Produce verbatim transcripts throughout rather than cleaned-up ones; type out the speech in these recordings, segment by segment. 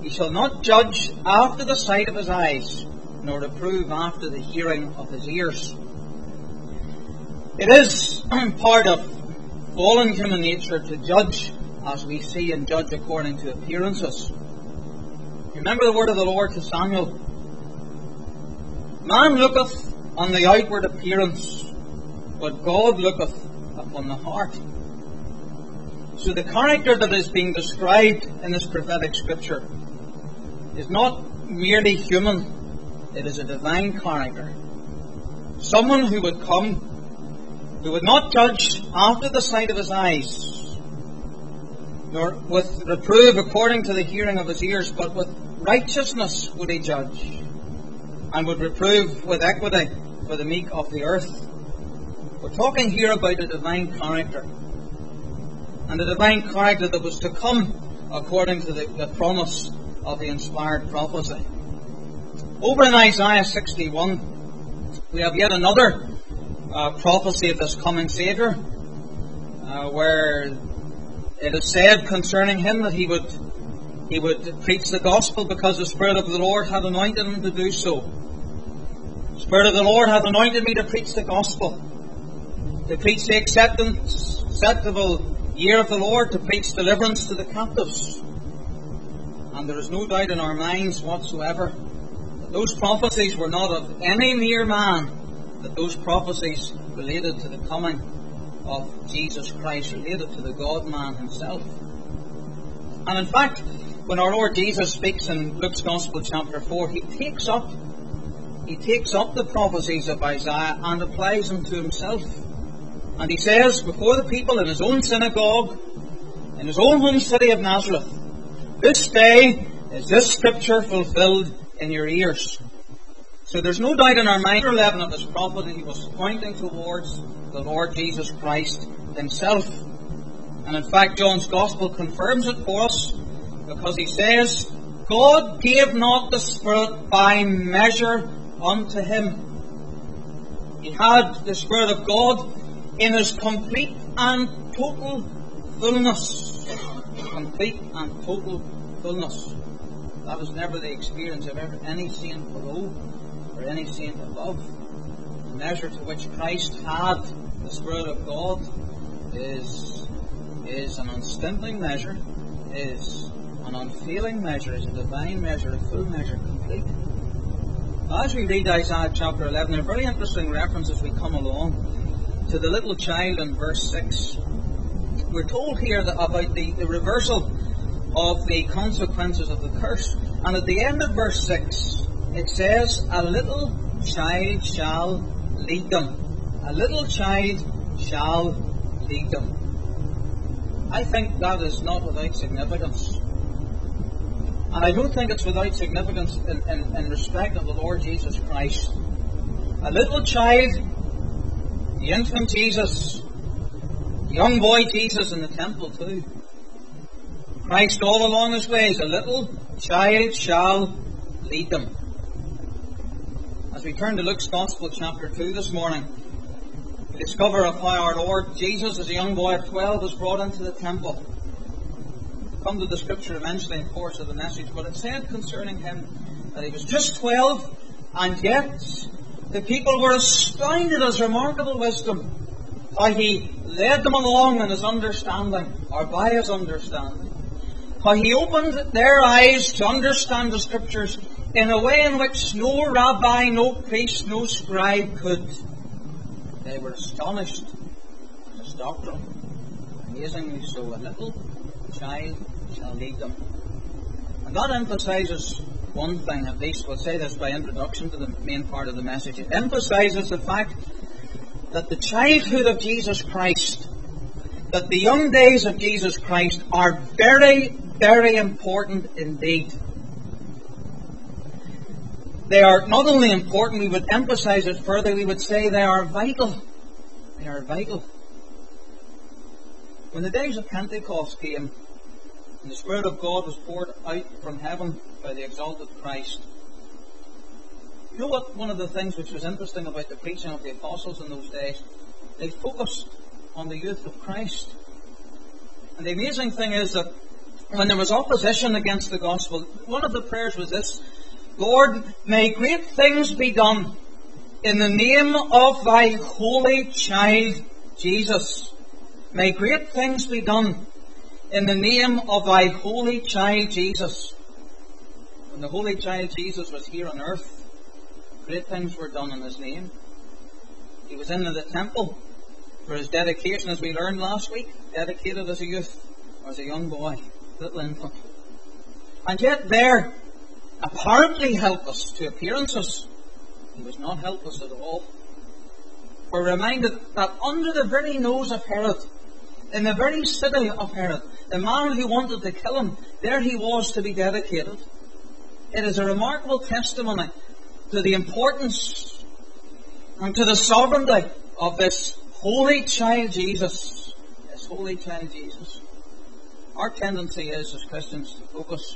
He shall not judge after the sight of his eyes, nor reprove after the hearing of his ears. It is part of fallen human nature to judge, as we see, and judge according to appearances. Remember the word of the Lord to Samuel. Man looketh on the outward appearance, but God looketh upon the heart. So the character that is being described in this prophetic scripture is not merely human, it is a divine character. Someone who would come, who would not judge after the sight of his eyes, nor with reprove according to the hearing of his ears, but with righteousness would he judge, and would reprove with equity for the meek of the earth. We're talking here about a divine character, and a divine character that was to come according to the, the promise of the inspired prophecy. Over in Isaiah sixty-one, we have yet another uh, prophecy of this coming Saviour, uh, where it is said concerning him that he would he would preach the gospel because the Spirit of the Lord hath anointed him to do so. The Spirit of the Lord hath anointed me to preach the gospel, to preach the acceptance, acceptable year of the Lord, to preach deliverance to the captives. And there is no doubt in our minds whatsoever that those prophecies were not of any mere man, that those prophecies related to the coming of Jesus Christ, related to the God-man himself. And in fact, when our Lord Jesus speaks in Luke's Gospel chapter four, he takes up he takes up the prophecies of Isaiah and applies them to himself. And he says before the people in his own synagogue, in his own home city of Nazareth, "This day is this scripture fulfilled in your ears." So there's no doubt in our mind, eleven of this prophet, that he was pointing towards the Lord Jesus Christ himself. And in fact, John's Gospel confirms it for us, because he says, "God gave not the Spirit by measure unto him." He had the Spirit of God in his complete and total fullness. Complete and total fullness. That was never the experience of ever any saint below or any saint above. The measure to which Christ had the Spirit of God is, is an unstinting measure, is an unfailing measure, is a divine measure, a full measure, complete. As we read Isaiah chapter eleven, a very interesting reference as we come along to the little child in verse six. We're told here that about the, the reversal of the consequences of the curse. And at the end of verse six, it says, "A little child shall lead them." A little child shall lead them. I think that is not without significance. And I don't think it's without significance in, in, in respect of the Lord Jesus Christ. A little child, the infant Jesus, the young boy Jesus in the temple too. Christ all along his ways, a little child shall lead them. As we turn to Luke's Gospel chapter two this morning, we discover of how our Lord Jesus, as a young boy of twelve, was brought into the temple. We'll come to the scripture eventually in the course of the message, but it said concerning him that he was just twelve, and yet the people were astounded at his remarkable wisdom, how he led them along in his understanding, or by his understanding. How he opened their eyes to understand the scriptures in a way in which no rabbi, no priest, no scribe could. They were astonished at his doctrine. Amazingly so, a little child shall lead them. And that emphasizes one thing, at least we'll say this by introduction to the main part of the message. It emphasizes the fact that the childhood of Jesus Christ, that the young days of Jesus Christ are very, very important indeed. They are not only important, we would emphasize it further, we would say they are vital. They are vital. When the days of Pentecost came, and the Spirit of God was poured out from heaven by the exalted Christ, you know what? One of the things which was interesting about the preaching of the apostles in those days, they focused on the youth of Christ. And the amazing thing is that when there was opposition against the gospel, one of the prayers was this: Lord, may great things be done in the name of thy holy child Jesus. May great things be done in the name of thy holy child Jesus. When the holy child Jesus was here on earth, great things were done in his name. He was in the temple for his dedication, as we learned last week, dedicated as a youth, or as a young boy, little infant. And yet there, apparently helpless to appearances, he was not helpless at all. We're reminded that under the very nose of Herod, in the very city of Herod, the man who wanted to kill him, there he was to be dedicated. It is a remarkable testimony to the importance and to the sovereignty of this holy child Jesus. This holy child Jesus. Our tendency is, as Christians, to focus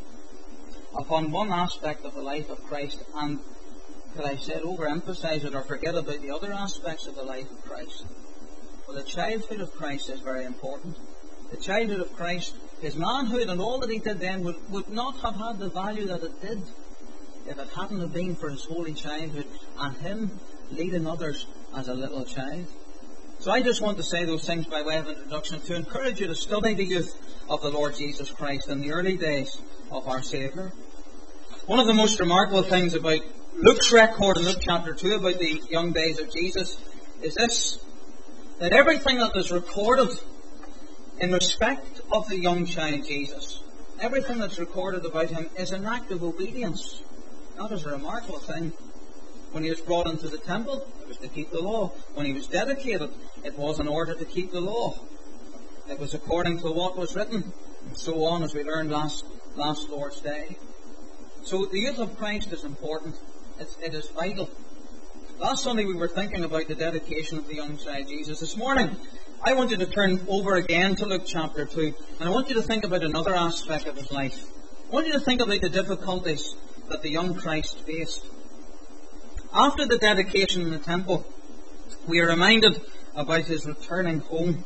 upon one aspect of the life of Christ and, could I say, overemphasize it or forget about the other aspects of the life of Christ. Well, the childhood of Christ is very important. The childhood of Christ, his manhood and all that he did then would, would not have had the value that it did if it hadn't have been for his holy childhood and him leading others as a little child. So I just want to say those things by way of introduction to encourage you to study the youth of the Lord Jesus Christ in the early days of our Saviour. One of the most remarkable things about Luke's record in Luke chapter two about the young days of Jesus is this: that everything that is recorded in respect of the young child Jesus, everything that's recorded about him is an act of obedience. That is a remarkable thing. When he was brought into the temple, it was to keep the law. When he was dedicated, it was in order to keep the law. It was according to what was written, and so on, as we learned last, last Lord's Day. So the youth of Christ is important. It's, it is vital. Last Sunday we were thinking about the dedication of the young child Jesus. This morning, I want you to turn over again to Luke chapter two, and I want you to think about another aspect of his life. I want you to think about the difficulties that the young Christ faced. After the dedication in the temple, we are reminded about his returning home.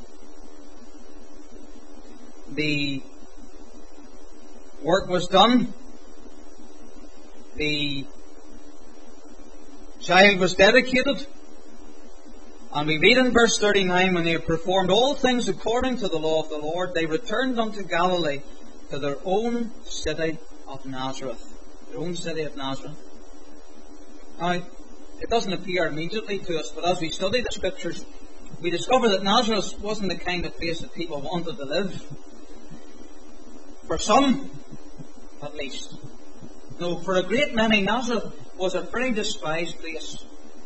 The work was done. The child was dedicated. And we read in verse thirty-nine, when they had performed all things according to the law of the Lord, they returned unto Galilee, to their own city of Nazareth. Their own city of Nazareth. Now, it doesn't appear immediately to us, but as we study the Scriptures, we discover that Nazareth wasn't the kind of place that people wanted to live. For some, at least. No, for a great many, Nazareth was a very despised place.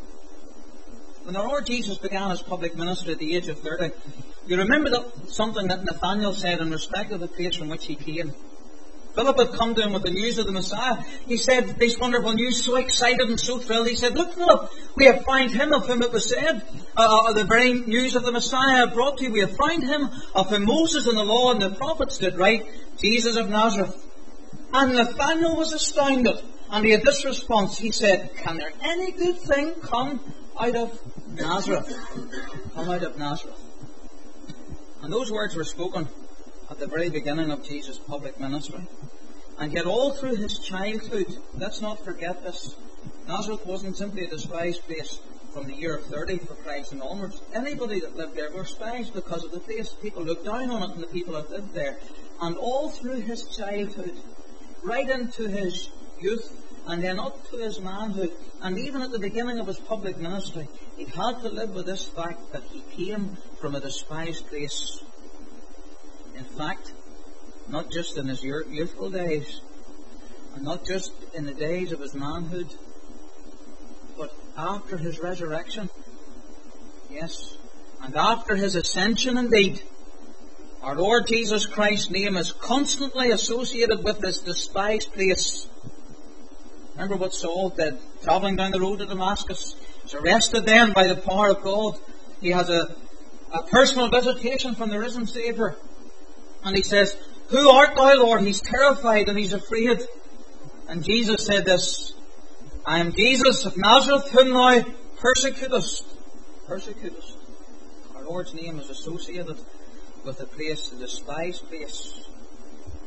When the Lord Jesus began his public ministry at the age of thirty, you remember that something that Nathanael said in respect of the place from which he came. Philip had come to him with the news of the Messiah. He said, this wonderful news, so excited and so thrilled. He said, look, Philip, we have found him of whom it was said, uh, the very news of the Messiah I brought to you. We have found him of whom Moses and the law and the prophets did write, Jesus of Nazareth. And Nathanael was astounded. And he had this response. He said, can there any good thing come out of Nazareth? Come out of Nazareth. And those words were spoken at the very beginning of Jesus' public ministry. And yet all through his childhood, let's not forget this, Nazareth wasn't simply a despised place from the year of thirty for Christ and onwards. Anybody that lived there were despised because of the place. People looked down on it and the people that lived there. And all through his childhood, right into his youth, and then up to his manhood, and even at the beginning of his public ministry, he had to live with this fact that he came from a despised place. In fact, not just in his youthful days, and not just in the days of his manhood, but after his resurrection, yes, and after his ascension indeed, our Lord Jesus Christ's name is constantly associated with this despised place. Remember what Saul did, travelling down the road to Damascus. He's arrested then by the power of God. He has a, a personal visitation from the risen Saviour. And he says, who art thou, Lord? He's terrified and he's afraid. And Jesus said this, I am Jesus of Nazareth, whom thou persecutest. Persecutest. Our Lord's name is associated with a place, a despised place.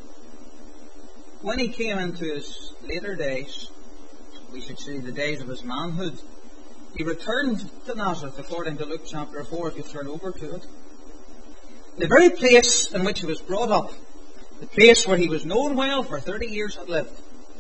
when he came into his later days, we should say the days of his manhood, he returned to Nazareth, according to Luke chapter four, if you turn over to it. The very place in which he was brought up, the place where he was known well for thirty years had lived.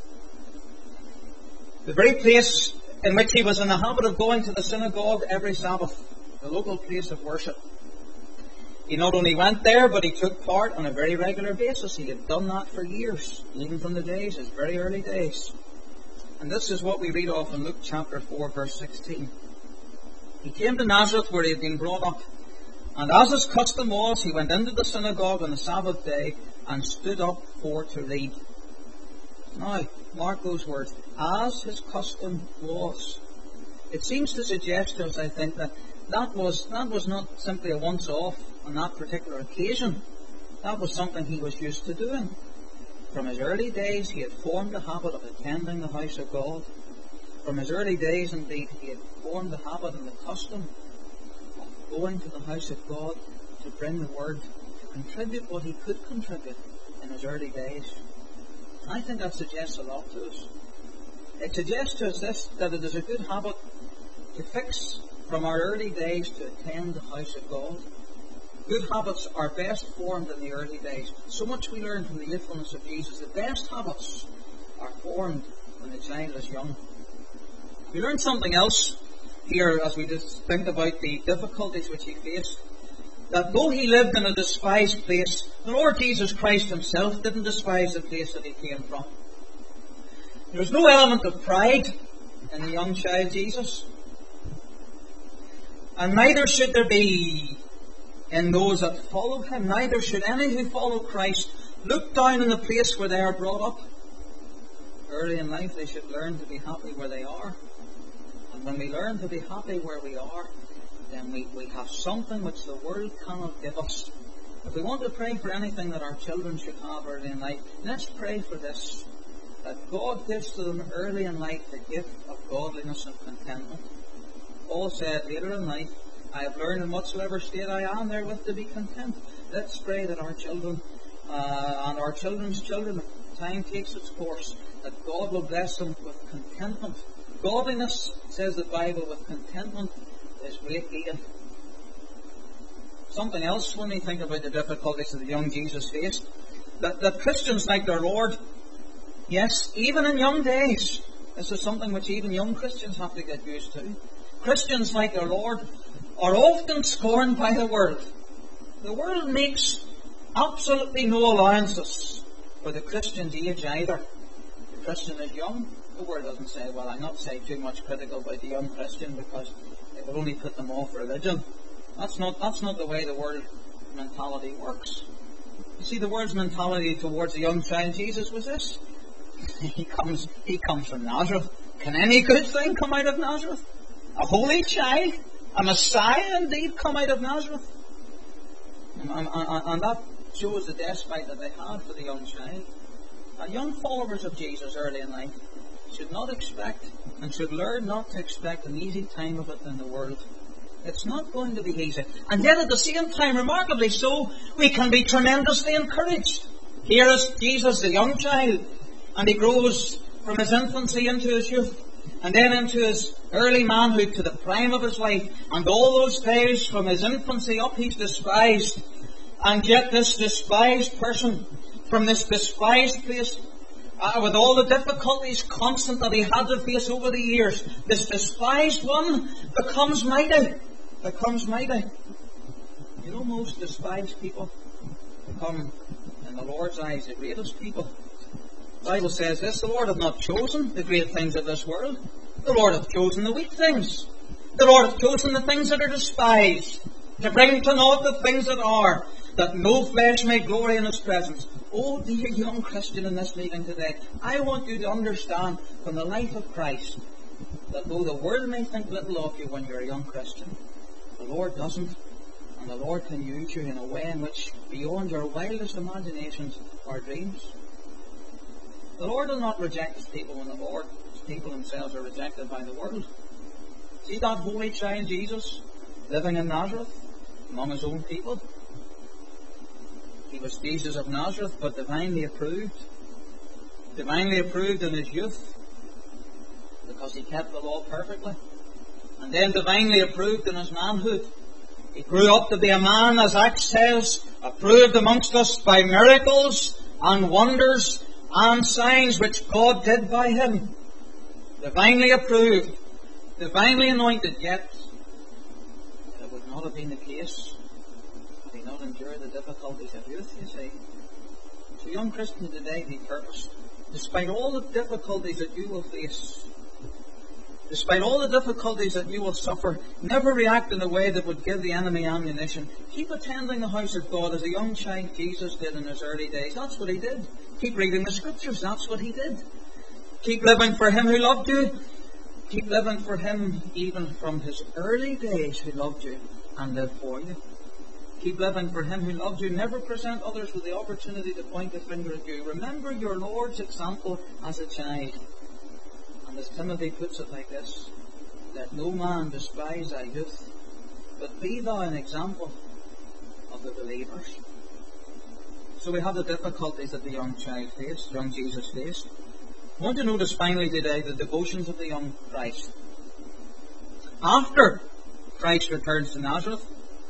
The very place in which he was in the habit of going to the synagogue every Sabbath, the local place of worship. He not only went there, but he took part on a very regular basis. He had done that for years, even from the days, his very early days. And this is what we read off in Luke chapter four, verse sixteen. He came to Nazareth, where he had been brought up. And as his custom was, he went into the synagogue on the Sabbath day and stood up for to read. Now, mark those words. As his custom was. It seems to suggest to us, I think, that that was, that was not simply a once-off on that particular occasion. That was something he was used to doing. From his early days, he had formed a habit of attending the house of God. From his early days, indeed, he had formed the habit and the custom of going to the house of God to bring the word, to contribute what he could contribute in his early days. I think that suggests a lot to us. It suggests to us this, that it is a good habit to fix from our early days to attend the house of God. Good habits are best formed in the early days. So much we learn from the youthfulness of Jesus. The best habits are formed when the child is young. We learn something else here as we just think about the difficulties which he faced. That though he lived in a despised place, the Lord Jesus Christ himself didn't despise the place that he came from. There was no element of pride in the young child Jesus. And neither should there be in those that follow him. Neither should any who follow Christ look down on the place where they are brought up. Early in life they should learn to be happy where they are. And when we learn to be happy where we are, then we, we have something which the world cannot give us. If we want to pray for anything that our children should have early in life, let's pray for this. That God gives to them early in life the gift of godliness and contentment. Paul said later in life, I have learned in whatsoever state I am therewith to be content. Let's pray that our children uh, and our children's children, if time takes its course, that God will bless them with contentment. Godliness, says the Bible, with contentment is great gain. Something else when we think about the difficulties that the young Jesus faced, that, that Christians like their Lord, yes, even in young days, this is something which even young Christians have to get used to. Christians like their Lord are often scorned by the world. The world makes absolutely no allowances for the Christian's age either. The Christian is young. The world doesn't say, well, I'm not saying too much critical about the young Christian because it will only put them off religion. That's not, that's not the way the world mentality works. You see, the world's mentality towards the young child Jesus was this. he comes, he comes from Nazareth. Can any good thing come out of Nazareth? A holy child? A Messiah indeed come out of Nazareth? And, and, and, and that shows the despite that they had for the young child. Now, young followers of Jesus early in life should not expect and should learn not to expect an easy time of it in the world. It's not going to be easy. And yet at the same time, remarkably so, we can be tremendously encouraged. Here is Jesus, the young child, and he grows from his infancy into his youth, and then into his early manhood to the prime of his life. And all those days from his infancy up he's despised. And yet this despised person from this despised place, uh, with all the difficulties constant that he had to face over the years, this despised one becomes mighty. Becomes mighty. You know, most despised people become, in the Lord's eyes, the greatest people. The Bible says this, the Lord hath not chosen the great things of this world. The Lord hath chosen the weak things. The Lord hath chosen the things that are despised, to bring to naught the things that are, that no flesh may glory in his presence. Oh, dear young Christian in this meeting today, I want you to understand from the life of Christ that though the world may think little of you when you're a young Christian, the Lord doesn't. And the Lord can use you in a way in which, beyond your wildest imaginations or dreams, the Lord will not reject his people when the Lord, his people themselves are rejected by the world. See that holy child Jesus living in Nazareth among his own people? He was Jesus of Nazareth, but divinely approved. Divinely approved in his youth, because he kept the law perfectly. And then divinely approved in his manhood. He grew up to be a man, as Acts says, approved amongst us by miracles and wonders and signs which God did by him. Divinely approved, divinely anointed, yet it would not have been the case had he not endured the difficulties of youth, you see. So young Christian today, be purposed. Despite all the difficulties that you will face, despite all the difficulties that you will suffer, never react in a way that would give the enemy ammunition. Keep attending the house of God as a young child Jesus did in his early days. That's what he did. Keep reading the scriptures. That's what he did. Keep living for him who loved you. Keep living for him even from his early days who loved you and lived for you. Keep living for him who loved you. Never present others with the opportunity to point the finger at you. Remember your Lord's example as a child. And as Timothy puts it like this, let no man despise thy youth, but be thou an example of the believers. So we have the difficulties that the young child faced, young Jesus faced. I want to notice finally today the devotions of the young Christ. After Christ returns to Nazareth,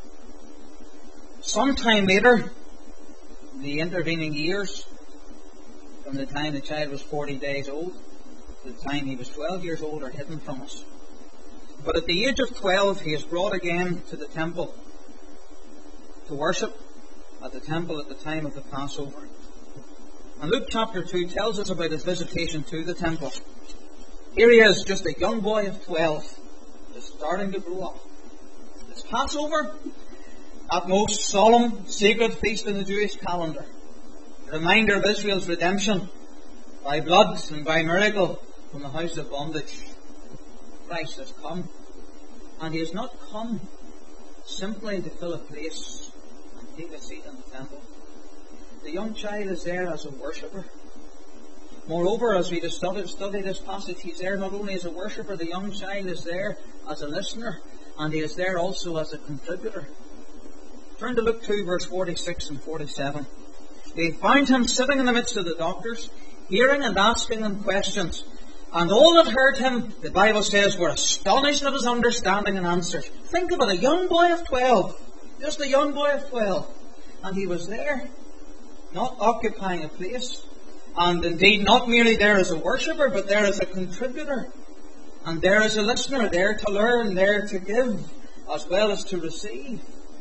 sometime later, the intervening years, from the time the child was forty days old to the time he was twelve years old, are hidden from us. But at the age of twelve, he is brought again to the temple to worship at the temple at the time of the Passover. And Luke chapter two tells us about his visitation to the temple. Here he is, just a young boy of twelve, just starting to grow up. It's Passover, that most solemn, sacred feast in the Jewish calendar. A reminder of Israel's redemption by blood and by miracle from the house of bondage. Christ has come. And he has not come simply to fill a place and take a seat in the temple. The young child is there as a worshipper. Moreover, as we study, study this passage, he's there not only as a worshipper, the young child is there as a listener, and he is there also as a contributor. Turn to Luke two, verse forty-six and forty-seven. They found him sitting in the midst of the doctors, hearing and asking them questions. And all that heard him, the Bible says, were astonished at his understanding and answers. Think about a young boy of twelve. Just a young boy of twelve. And he was there, not occupying a place. And indeed not merely there as a worshipper, but there as a contributor. And there as a listener, there to learn, there to give, as well as to receive.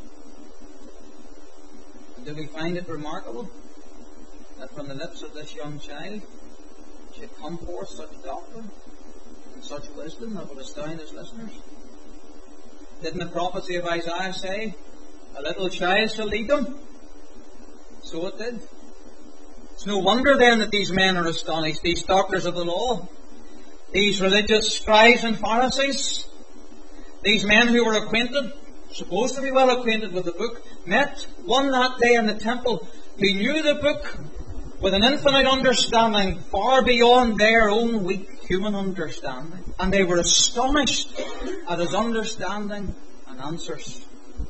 And do we find it remarkable that from the lips of this young child should come forth such doctrine and such wisdom that would astound his listeners? Didn't the prophecy of Isaiah say, a little child shall lead them? So it did. It's no wonder then that these men are astonished, these doctors of the law, these religious scribes and Pharisees, these men who were acquainted, supposed to be well acquainted with the book, met one that day in the temple, who knew the book with an infinite understanding far beyond their own weak human understanding. And they were astonished at his understanding and answers.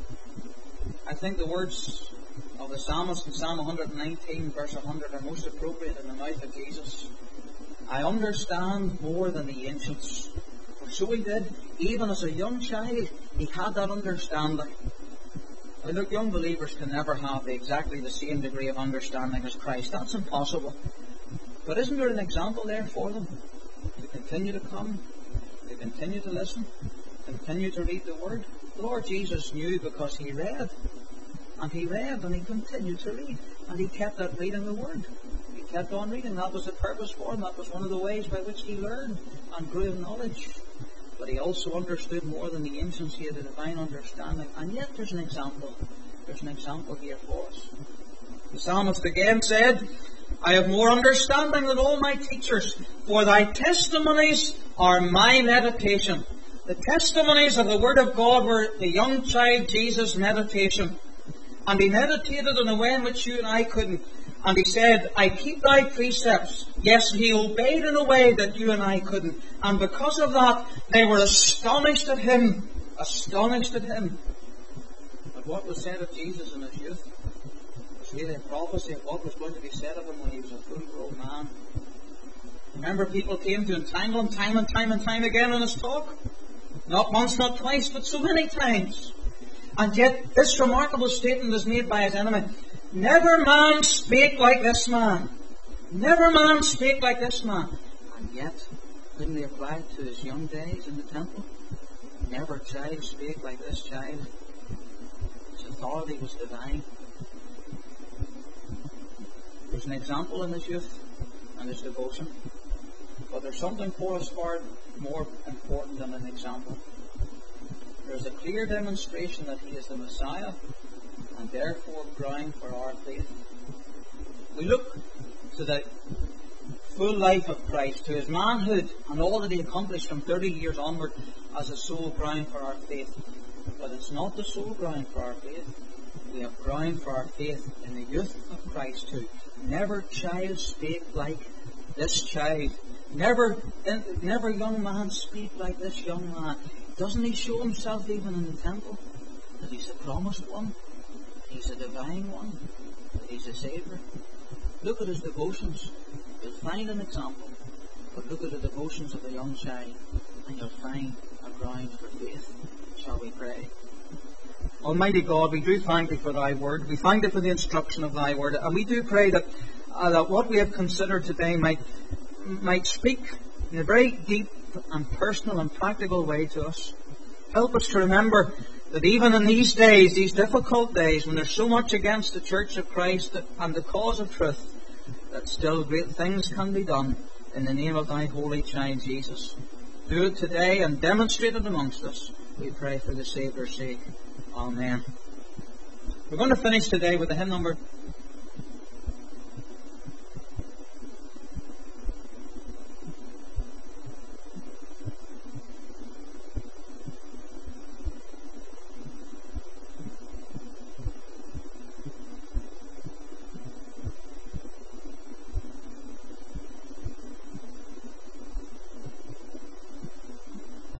I think the words of the psalmist in Psalm one nineteen, verse one hundred, are most appropriate in the mouth of Jesus. I understand more than the ancients. For so he did, even as a young child, he had that understanding. Now look, young believers can never have exactly the same degree of understanding as Christ. That's impossible. But isn't there an example there for them? To continue to come, to continue to listen, continue to read the Word. The Lord Jesus knew because he read. And he read and he continued to read. And he kept on reading the Word. He kept on reading. That was the purpose for him. That was one of the ways by which he learned and grew in knowledge. But he also understood more than the ancients. He had a divine understanding. And yet there's an example. There's an example here for us. The psalmist again said, I have more understanding than all my teachers, for thy testimonies are my meditation. The testimonies of the Word of God were the young child Jesus' meditation. And he meditated in a way in which you and I couldn't. And he said, I keep thy precepts. Yes, he obeyed in a way that you and I couldn't. And because of that, they were astonished at him. Astonished at him. But what was said of Jesus in his youth was really a prophecy of what was going to be said of him when he was a full-grown man. Remember, people came to entangle him time and time and time again in his talk? Not once, not twice, but so many times. And yet, this remarkable statement is made by his enemy. Never man spake like this man. Never man spake like this man. And yet, couldn't he apply it to his young days in the temple? Never child spake like this child. His authority was divine. There's an example in his youth and his devotion. But there's something for us far more important than an example. There's a clear demonstration that he is the Messiah, and therefore ground for our faith. We look to the full life of Christ, to his manhood, and all that he accomplished from thirty years onward as a sole ground for our faith. But it's not the sole ground for our faith. We have ground for our faith in the youth of Christ too. Never child spake like this child. Never, never young man speak like this young man. Doesn't he show himself even in the temple? That he's the promised one, that he's a divine one, that he's a Saviour. Look at his devotions. You'll find an example. But look at the devotions of a young child, and you'll find a ground for faith. Shall we pray? Almighty God, we do thank Thee for Thy word. We thank Thee for the instruction of Thy word. And we do pray that, uh, that what we have considered today might might speak in a very deep and personal and practical way to us. Help us to remember that even in these days, these difficult days, when there's so much against the Church of Christ and the cause of truth, that still great things can be done in the name of Thy holy child Jesus. Do it today and demonstrate it amongst us. We pray for the Saviour's sake. Amen. We're going to finish today with the hymn number